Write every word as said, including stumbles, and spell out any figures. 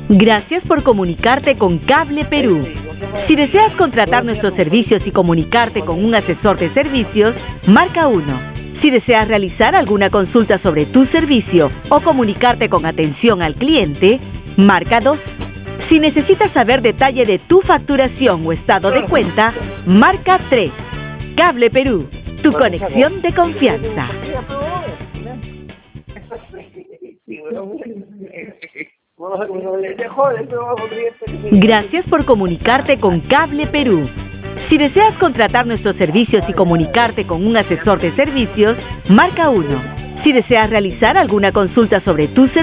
Gracias por comunicarte con Cable Perú. Si deseas contratar nuestros servicios y comunicarte con un asesor de servicios, marca uno. Si deseas realizar alguna consulta sobre tu servicio o comunicarte con atención al cliente, marca dos. Si necesitas saber detalle de tu facturación o estado de cuenta, marca tres. Cable Perú, tu conexión de confianza. Gracias por comunicarte con Cable Perú. Si deseas contratar nuestros servicios y comunicarte con un asesor de servicios, marca uno. Si deseas realizar alguna consulta sobre tu servicio,